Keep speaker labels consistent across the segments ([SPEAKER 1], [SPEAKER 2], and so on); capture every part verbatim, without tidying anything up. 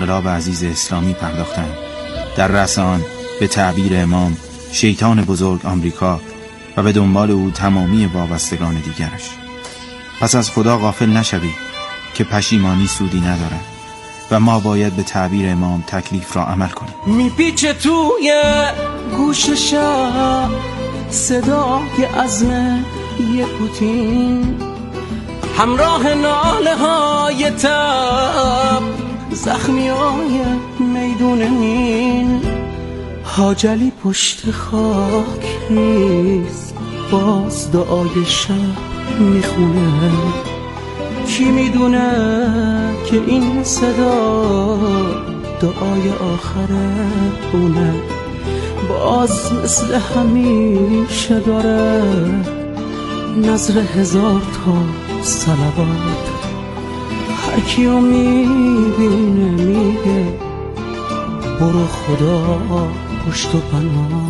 [SPEAKER 1] انقلاب عزیز اسلامی پرداختند. در رأس آن به تعبیر امام شیطان بزرگ آمریکا و به دنبال او تمامی وابستگان دیگرش. پس از خدا غافل نشوید که پشیمانی سودی ندارد و ما باید به تعبیر امام تکلیف را عمل کنیم.
[SPEAKER 2] میپیچه توی گوش شب صدای عزم یه پوتین، همراه ناله های تب زخمی های میدون مین. حاجلی پشت خاک ریز باز دعای شب میخونه. کی میدونه که این صدا دعای آخره اونه؟ باز مثل همیشه داره نظر هزار تا صلوات. هر کیو میبینه میگه برو خدا پشت و پناه.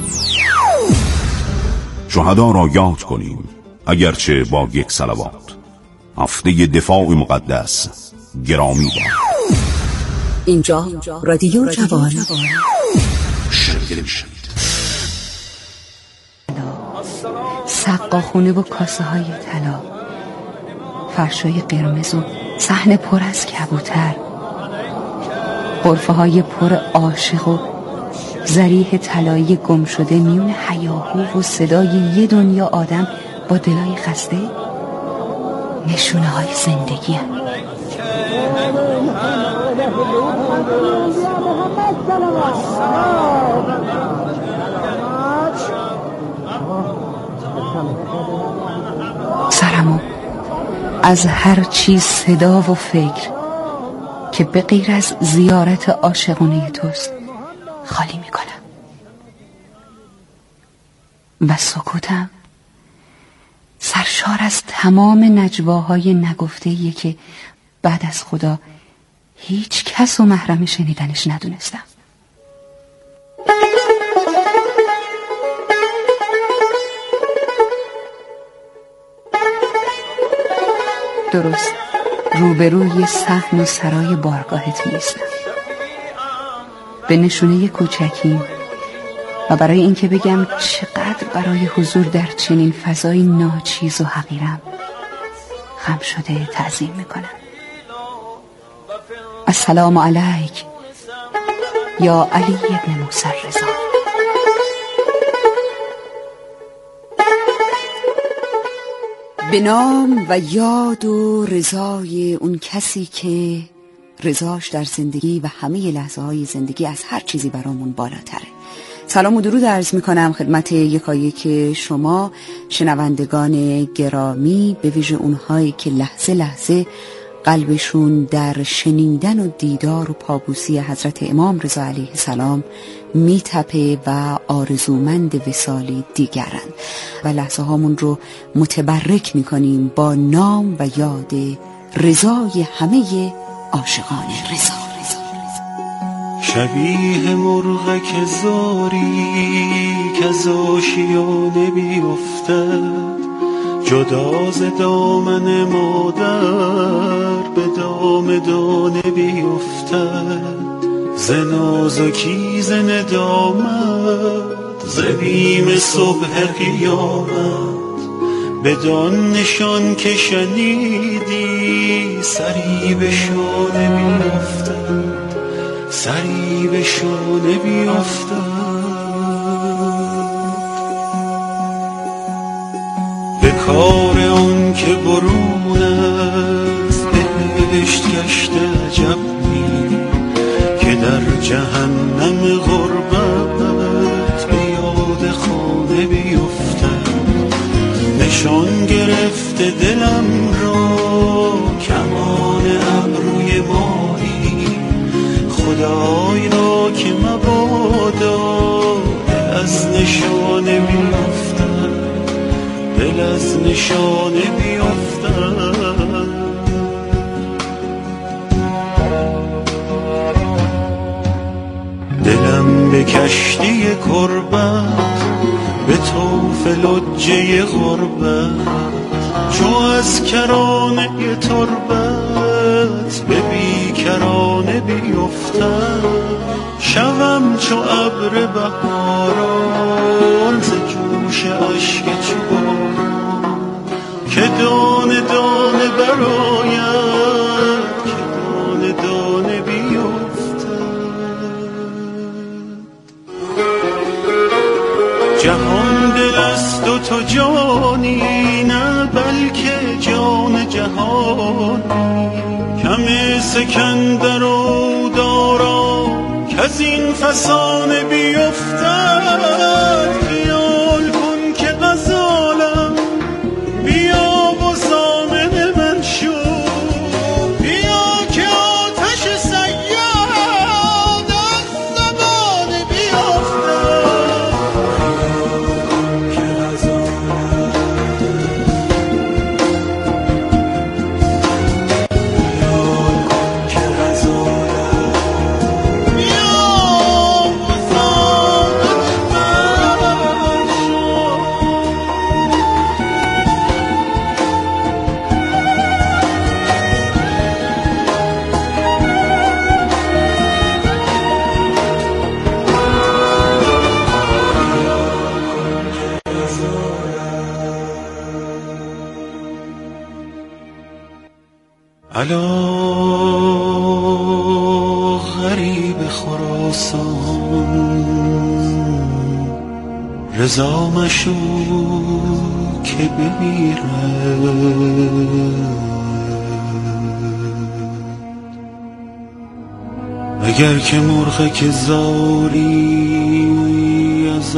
[SPEAKER 3] شهدا را یاد کنیم اگرچه با یک صلوات. هفته دفاع مقدس گرامی باد.
[SPEAKER 4] اینجا رادیو جوان. سقاخونه و کاسه های طلا، فرشای قرمز و صحن پر از کبوتر، غرفه های پر عاشق و ذریح طلایی گم شده میون هیاهو و صدای یه دنیا آدم با دلای خسته. نشونه های زندگی هم. سرمو از هر چیز صدا و فکر که به غیر از زیارت عاشقانه توست خالی میکنم و سکوتم سرشار از تمام نجواهای نگفته‌ای که بعد از خدا هیچ کس و محرم شنیدنش ندونستم. درست روبروی صحن و سرای بارگاهت میستم، به نشونه کوچکی و برای اینکه بگم چقدر برای حضور در چنین فضای ناچیز و حقیرم خم شده تعظیم میکنم. السلام علیک یا علی ابن موسی رضا. به نام و یاد و رضای اون کسی که رضاش در زندگی و همه لحظه های زندگی از هر چیزی برامون بالاتره. سلام و درود عرض میکنم خدمت یکایک شما شنوندگان گرامی، به ویژه اونهایی که لحظه لحظه قلبشون در شنیدن و دیدار و پابوسی حضرت امام رضا علیه السلام میتپه و آرزومند وصال دیگرند و لحظه هامون رو متبرک میکنیم با نام و یاد رضای همه عاشقان رضا.
[SPEAKER 5] شبیه مرغ که زاری که از آشیانه بیفتد، جدا ز دامن مادر به دام دانه بیفتد. ز نازکی ز ندامت ز بیم صبح قیامت، بدان نشان که شنیدی سری به شانه بیفتد، سری به شانه بیفتد. به کار اون که برون از بهشت گشته عجب می، که در جهنم غربت به یاد خانه بیفتد. نشان گرفته دلم را کمان ابروی ماهی، خدای را که مبادا دل از نشانه بیفتد، دل از نشانه بیفتد. دلم به کشتی کربت به طوف لجه غربت، چو از کرانه تربت به بیکرانه بیفتد. بیفتد، شوم چو ابر بهاران ز جوش اشک چو باران، که دانه دانه برآید، که دانه دانه بیفتد. جهان دل است و تو جانی، نه بلکه جان جهانی، کم سکندر و دارا که از این فسانه بیفتد. خیال کن که غزالم بیا و ضامن من شو، بیا که آتش صیاد از زبانه بیفتد. که غزالم الا غریب خراسان، رضا مشو که بمیرد. اگر که مرغ که زاری از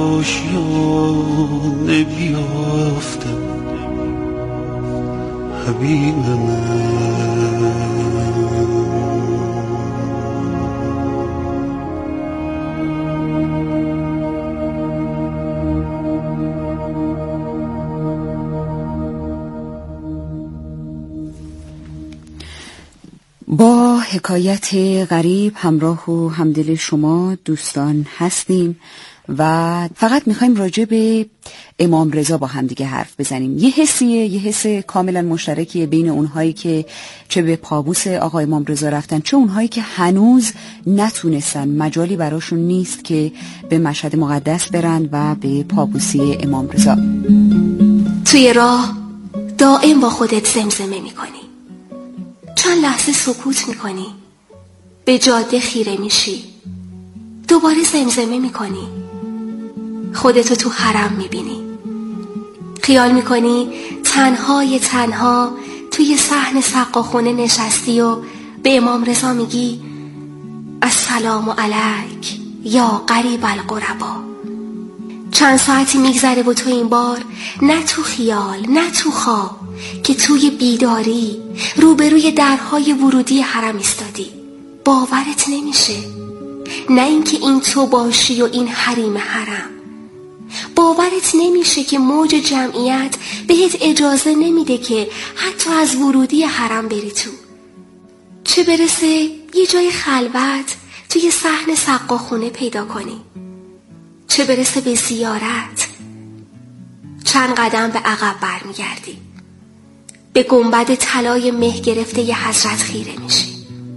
[SPEAKER 5] آشیانه بیافتد، حبیب من
[SPEAKER 4] با حکایت غریب همراه و همدل شما دوستان هستیم و فقط میخوایم راجع به امام رضا با هم دیگه حرف بزنیم. یه حسیه، یه حس کاملا مشترکیه بین اونهایی که چه به پابوس آقا امام رضا رفتن، چه اونهایی که هنوز نتونستن، مجالی براشون نیست که به مشهد مقدس برن و به پابوسی امام رضا.
[SPEAKER 6] توی راه دائم با خودت زمزمه میکنی، چند لحظه سکوت میکنی، به جاده خیره میشی، دوباره زمزمه میکنی، خودتو تو حرم میبینی، خیال میکنی تنهای تنها توی صحن سقاخونه نشستی و به امام رضا میگی السلام علیک یا قریب القربا. چند ساعتی میگذره و تو این بار نه تو خیال نه تو خواب که توی بیداری روبروی درهای ورودی حرم ایستادی. باورت نمیشه، نه اینکه این تو باشی و این حریم حرم. باورت نمیشه که موج جمعیت بهت اجازه نمیده که حتی از ورودی حرم بری تو، چه برسه یه جای خلوت توی صحن سقاخونه پیدا کنی، چه برسه به زیارت. چند قدم به عقب برمیگردی، به گنبد طلای مه گرفته ی حضرت خیره میشی.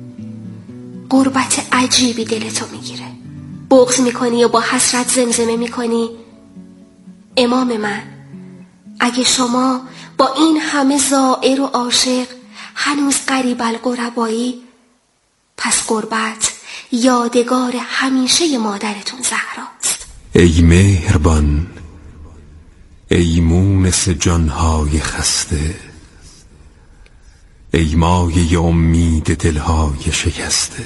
[SPEAKER 6] غربت عجیبی دلتو میگیره، بغض میکنی و با حسرت زمزمه میکنی امام من، اگه شما با این همه زائر و عاشق هنوز قریب القربایی، پس غربت یادگار همیشه مادرتون زهراست.
[SPEAKER 7] ای مهربان، ای مونس جانهای خسته، ای مایه امید دلهای شکسته،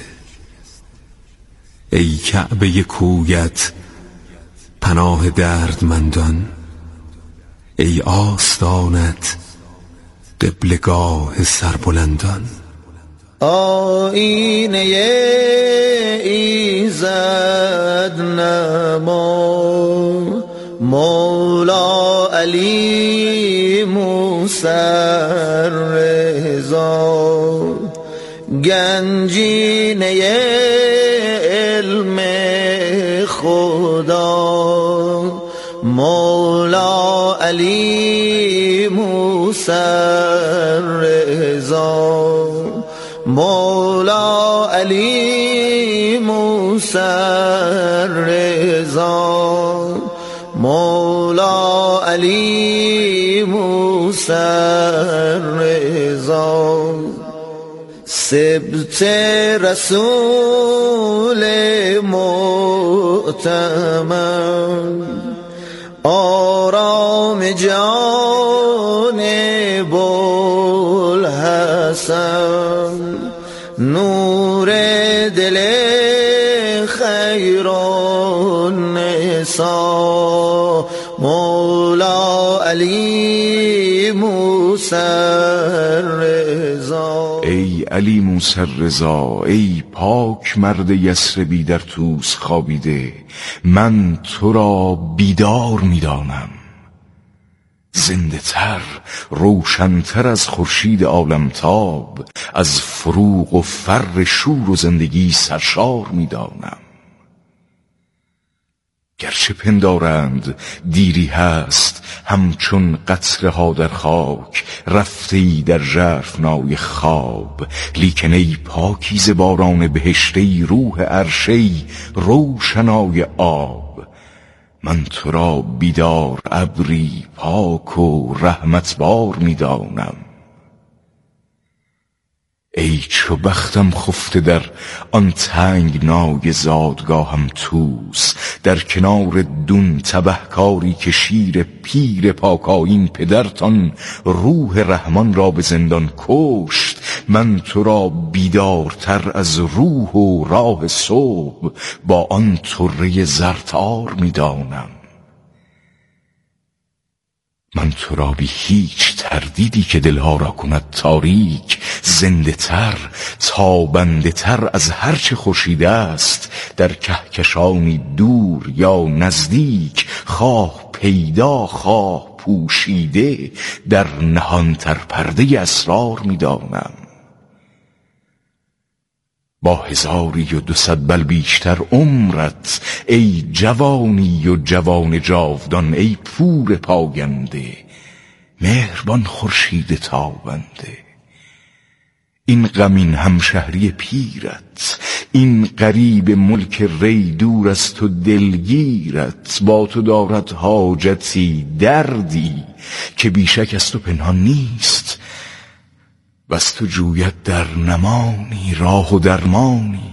[SPEAKER 7] ای کعبه کویت پناه دردمندان، ای آستانت قبلگاه سربلندان.
[SPEAKER 8] آینه ایزد نما مولا علی موسی رضا، گنجینه علم خدا مولا علی موسی رضا، مولا علی علی موسی رضا مولا علی موسی رضا سبت رسول معتمد آرام جان بوالحسن نور دل خیرالنسا مولا علی موسی رضا.
[SPEAKER 3] ای علی موسی رضا، ای پاک مرد یثربی در طوس خوابیده، من تو را بیدار می‌دانم، زنده تر، روشن‌تر از خورشید عالمتاب، از فروغ و فر شور و زندگی سرشار می‌دانم. گرچه پندارند دیری هست همچون قطره ها در خاک، رفته‌ای در ژرفنای خواب، لیکن ای پاکیزه باران بهشتی، روح عرشی روشنای آب، من تو را بیدار ابری پاک و رحمت بار می‌دانم. ای چو بختم خفته در آن تنگنای زادگاهم طوس، در کنار دون تبهکاری که شیر پیر پاکایین پدرتان روح رحمان را به زندان کشت، من تو را بیدارتر از روح و راه صبح با آن طره زرتار می‌دانم. من تو را بی هیچ تردیدی که دلها را کند تاریک، زنده تر، تابنده تر از هرچه خورشید است، در کهکشانی دور یا نزدیک، خواه پیدا خواه پوشیده، در نهانتر پرده اسرار می‌دانم. با هزاری و دوصد بل بیشتر عمرت، ای جوانی و جوان جاودان، ای پور پاینده، مهربان خورشید تابنده. این غمین همشهری پیرت، این غریب ملک ری دور از تو دلگیرت، با تو دارد حاجتی دردی که بیشک از تو پنهان نیست، بس تو جوید در نمانی راه و درمانی.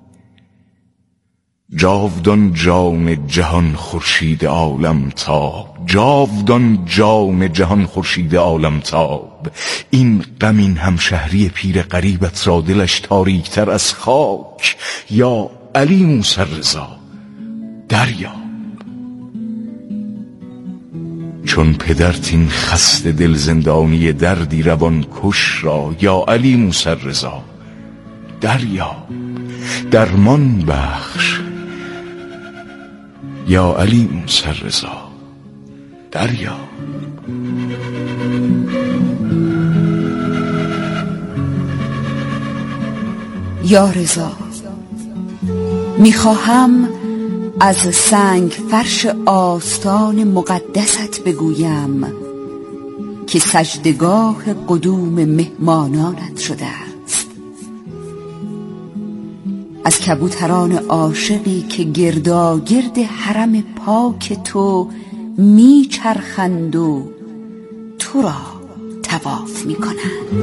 [SPEAKER 3] جاودان جان جهان خورشید عالم تاب، جاودان جان جهان خورشید عالم تاب، این غمین همشهری پیر غریبت را دلش تاریکتر از خاک، یا علی موسی رضا دریا. چون پدرت این خسته دل زندانی دردی روان کش را، یا علی موسی رضا دریا درمان بخش، یا علی موسی رضا دریا.
[SPEAKER 4] یا رضا، میخواهم از سنگ فرش آستان مقدست بگویم که سجدگاه قدوم مهمانانت شده است، از کبوتران عاشقی که گرداگرد حرم پاک تو میچرخند و تو را طواف میکنند.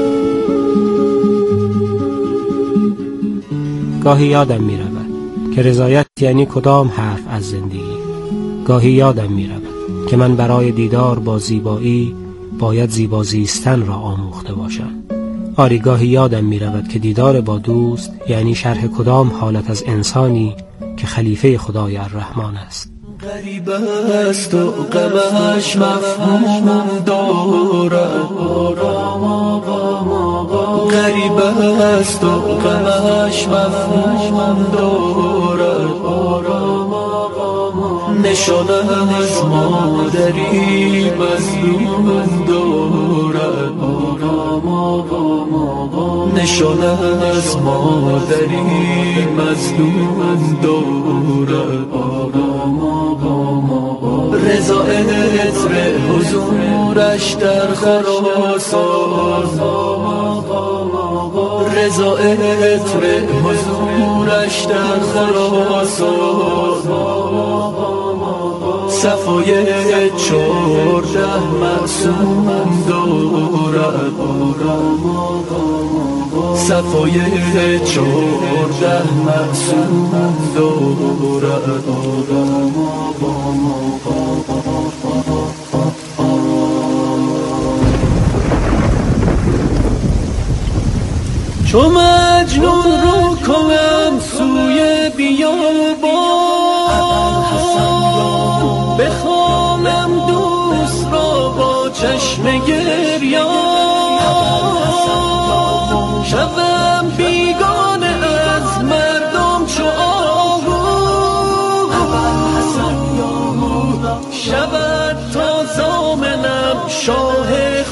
[SPEAKER 2] گاهی یادم میرود که رضایت یعنی کدام حرف از زندگی. گاهی یادم میرود که من برای دیدار با زیبایی باید زیبا زیستن را آموخته باشم. آری گاهی یادم میرود که دیدار با دوست یعنی شرح کدام حالت از انسانی که خلیفه خدای الرحمن است.
[SPEAKER 5] غریب است و غمش مفهوم دارد، غریب است و غمش مفهوم دارد، نشانه از مادری مظلوم دارد، نشانه از مادری مظلوم دارد. رضا عطر حضورش در خراسان، رضا عطر حضورش در خراسان، صفای چهارده معصوم دارد، صفای چهارده معصوم دارد. چو مجنون رو کنم سوی بیابان، بخوانم دوست را با چشم گریان، شوم بیگانه از مردم چو آهو، شود تا زامنم شاه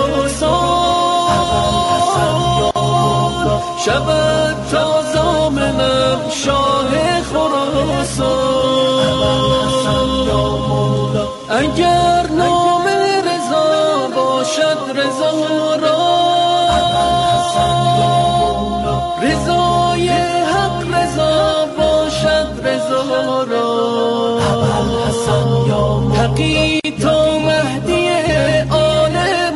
[SPEAKER 5] خراسان، شود تا زامنم شاه خراسان. اگر نام رضا باشد رضا را، رضای حق رضا باشد رضا را، حقی تا مهدی آل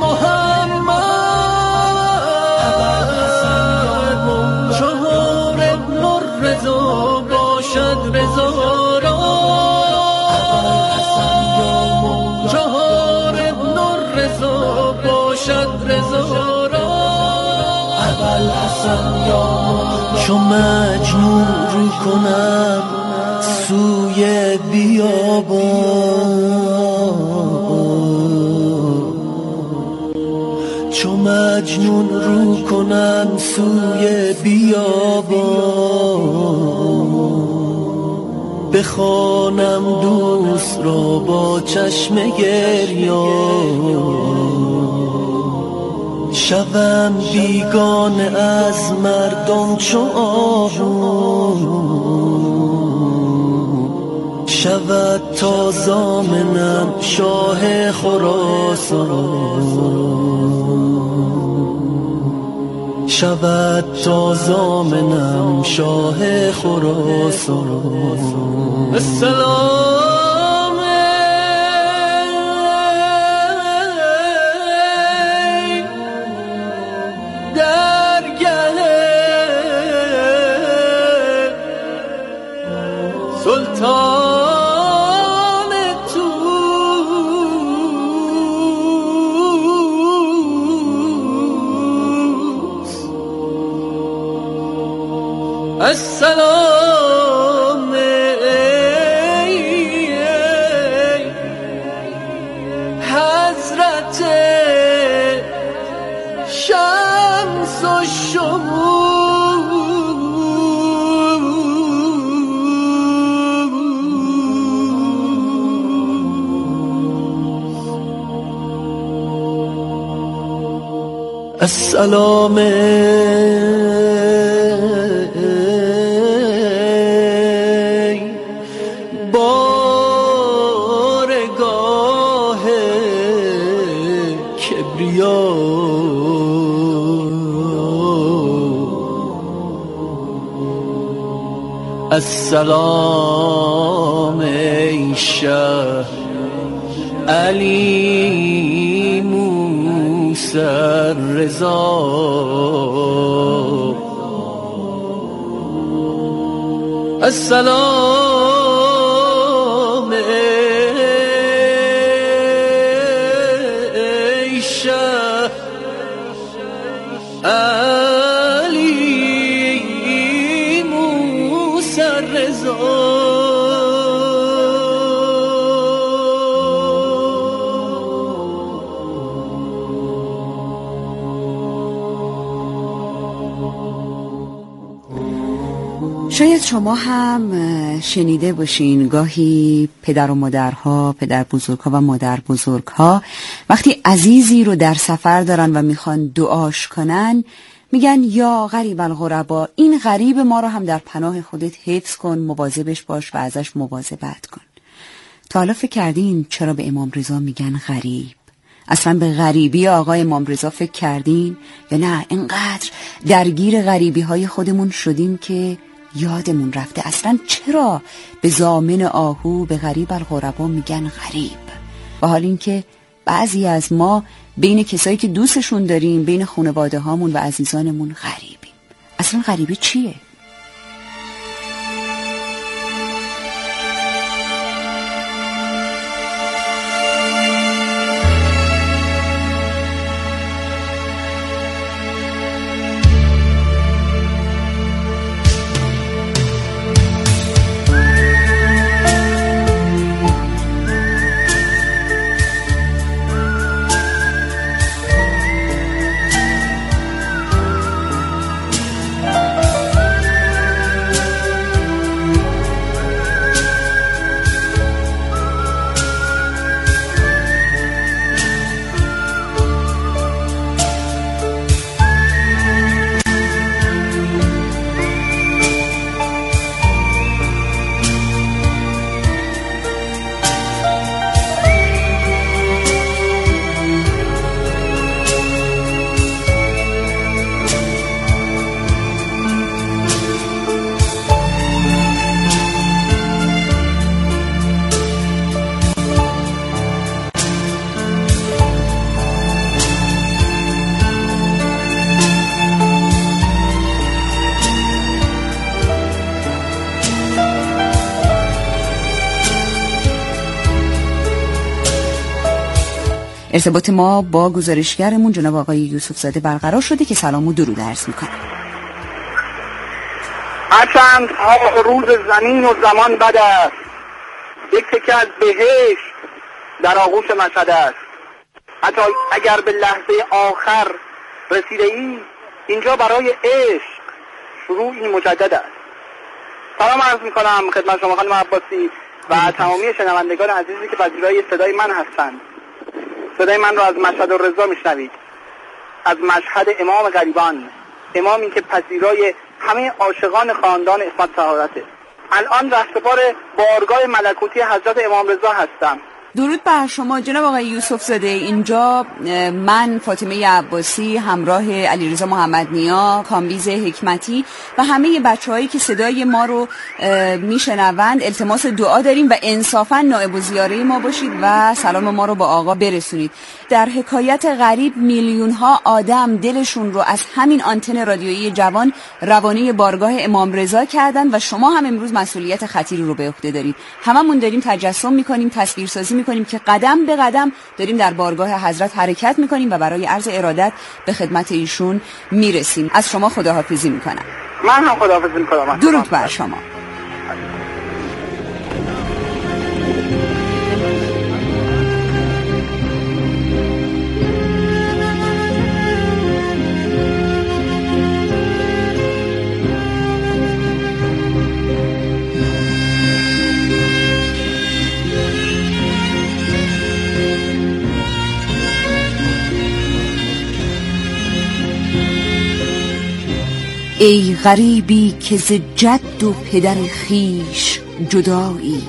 [SPEAKER 5] محمد، چهار ابن الرضا باشد رضا را، چهار ابن الرضا باشد رضا را.
[SPEAKER 8] چو مجنون رو کنم سوی بیابان، چو مجنون رو کنم سوی بیابان، بخوانم دوست را با چشم گریان، شوم بیگانه از مردم چو آهو، شود تا زامنم شاه خراسان، شود تا زامنم شاه خراسان.
[SPEAKER 5] السلام سلطان توس، السلام حضرت شمس الشموس.
[SPEAKER 8] السلام بارگاه کبریا، السلام ای شه علی موسی رضا، السلام ای شه علی موسی رضا.
[SPEAKER 4] شاید شما هم شنیده باشین گاهی پدر و مادرها، پدر بزرگها و مادر بزرگها وقتی عزیزی رو در سفر دارن و میخوان دعاش کنن میگن یا غریب الغربا، این غریب ما رو هم در پناه خودت حفظ کن، مواظبش باش و ازش مواظبت کن. تا حالا فکر کردین چرا به امام رضا میگن غریب؟ اصلا به غریبی آقای امام رضا فکر کردین یا نه اینقدر درگیر غریبی های خودمون شدیم که یادمون رفته اصلا چرا به ضامن آهو به غریب الغربا میگن غریب، و حال این که بعضی از ما بین کسایی که دوستشون داریم، بین خانواده هامون و عزیزانمون غریبیم. اصلا غریبی چیه؟ ارتباط ما با گزارشگرمون جناب آقای یوسف زاده برقرار شده که سلام و درود عرض میکنم.
[SPEAKER 9] هرچند ها روز زمین و زمان بد است، یک تکه از بهشت در آغوش مشهد است. حتی اگر به لحظه آخر رسیده ای، اینجا برای عشق شروعی مجدد است. سلام عرض میکنم خدمت شما خانم عباسی و تمامی شنوندگان عزیزی که پذیرای صدای من هستند. صدای من را از مشهد الرضا میشنوید، از مشهد امام غریبان، امامی که پذیرای همه عاشقان خاندان عصمت سعادته. الان رهسپار بارگاه ملکوتی حضرت امام رضا هستم.
[SPEAKER 4] درود بر شما جناب آقای یوسف زاده. اینجا من فاطمه عباسی همراه علیرضا محمدنیا، کامبیز حکمتی و همه بچه‌هایی که صدای ما رو میشنوند التماس دعا داریم و انصافا نائب الزیاره ما باشید و سلام ما رو با آقا برسونید. در حکایت غریب میلیون ها آدم دلشون رو از همین آنتن رادیویی جوان روانه بارگاه امام رضا کردن و شما هم امروز مسئولیت خطیری رو به عهده دارید. هممون داریم تجسم میکنیم، تصویرسازی میکنیم که قدم به قدم داریم در بارگاه حضرت حرکت میکنیم و برای عرض ارادت به خدمت ایشون میرسیم. از شما خداحافظی میکنم.
[SPEAKER 9] من هم خداحافظی میکنم.
[SPEAKER 4] درود بر شما. ای غریبی که ز جد و پدر خیش جدایی،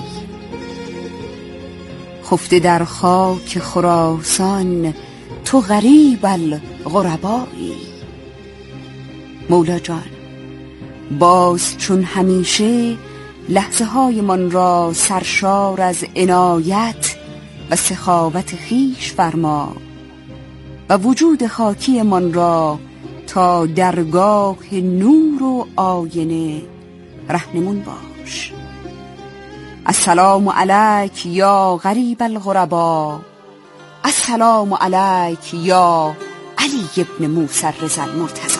[SPEAKER 4] خفته در خاک خراسان تو غریب الغربایی. مولا جان باز چون همیشه لحظه های من را سرشار از عنایت و سخاوت خیش فرما و وجود خاکی من را تا درگاه نور و آینه رهنمون باش. السلام علیک یا غریب الغربا، السلام علیک یا علی ابن موسی رضا المرتضی.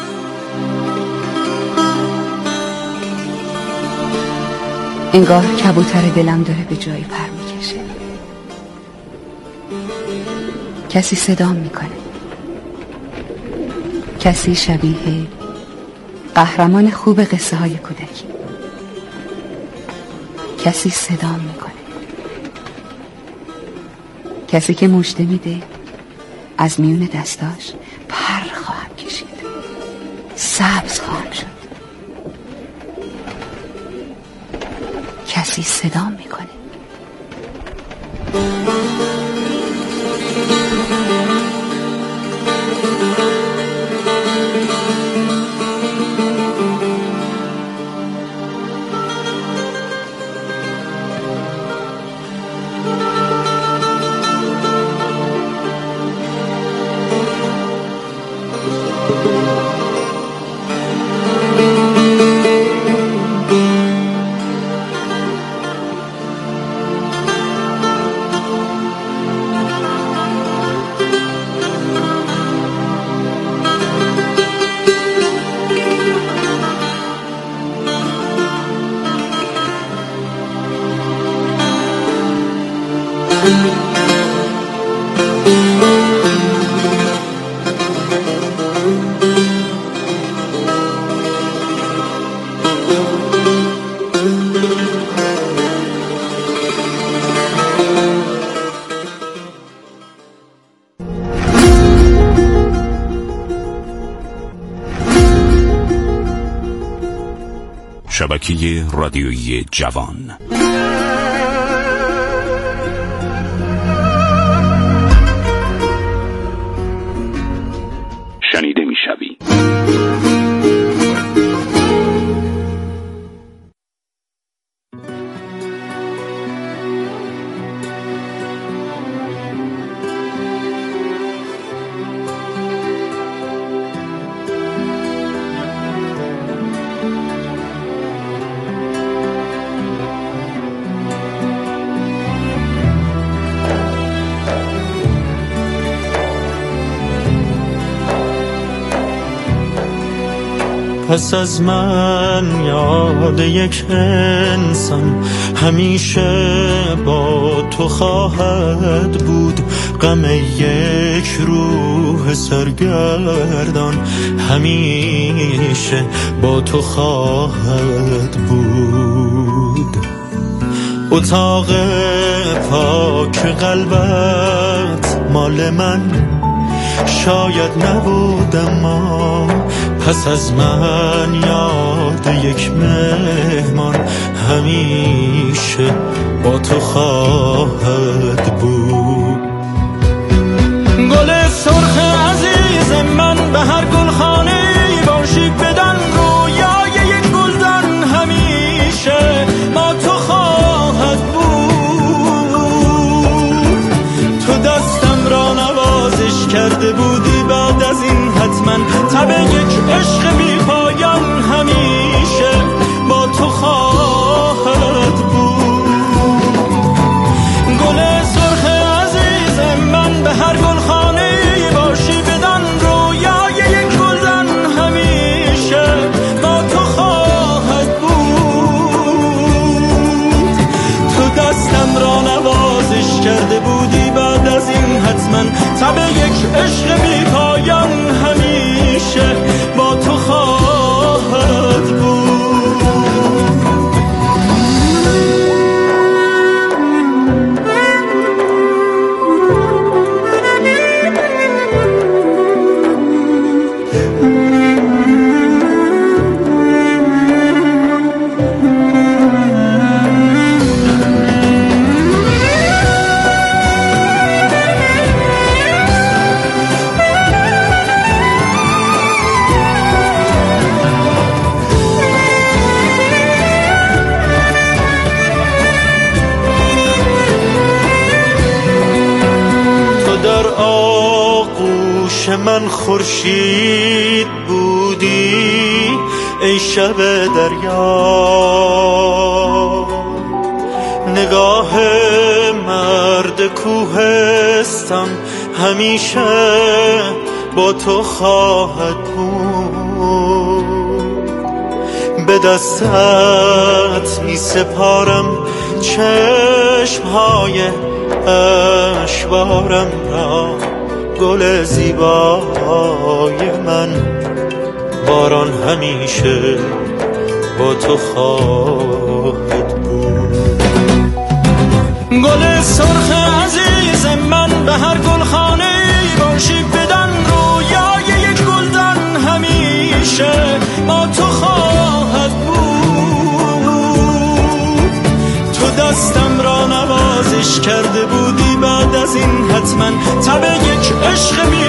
[SPEAKER 4] انگار کبوتر دلم داره به جایی پر میکشه. کسی صدام میکنه، کسی شبیه قهرمان خوب قصه های کودکی. کسی صدام میکنه، کسی که مژده میده از میون دستاش پر خواهم کشید، سبز خواهم شد. کسی صدام میکنه.
[SPEAKER 7] شبکه رادیویی جوان. شنیده می‌شوی.
[SPEAKER 10] پس از من یاد یک انسان همیشه با تو خواهد بود، غم یک روح سرگردان همیشه با تو خواهد بود. اتاق پاک قلبت مال من شاید نبود، اما پس از من یاد یک مهمان همیشه با تو خواهد بود. گل سرخ عزیز من به هر گلخانه باشی، بدن رویای یک گلدان همیشه با تو خواهد بود. تو دستم را نوازش کرده بودی، بعد از این حتما تب یک عشق بی پایان همیشه با تو خواهد بود. گل سرخ عزیز من به هر گلخانه باشی، بدان رویای یک گلدان همیشه با تو خواهد بود. تو دستم را نوازش کرده بودی، بعد از این حتما تب یک عشق بی پایان همیشه با تو خواهد بود. من خورشید بودی ای شب دریا، نگاه مرد کوهستان همیشه با تو خواهد بود. به دستت می سپارم چشمهای اشوارم را، گل زیبای من باران همیشه با تو خواهد بود. گل سرخ عزیز من به هر گلخانه باشی، بدان رویای یک گلدان همیشه با تو خواهد بود. تو دستم را نوازش کرده بودی، بعد از این حتما تب یک عشق بی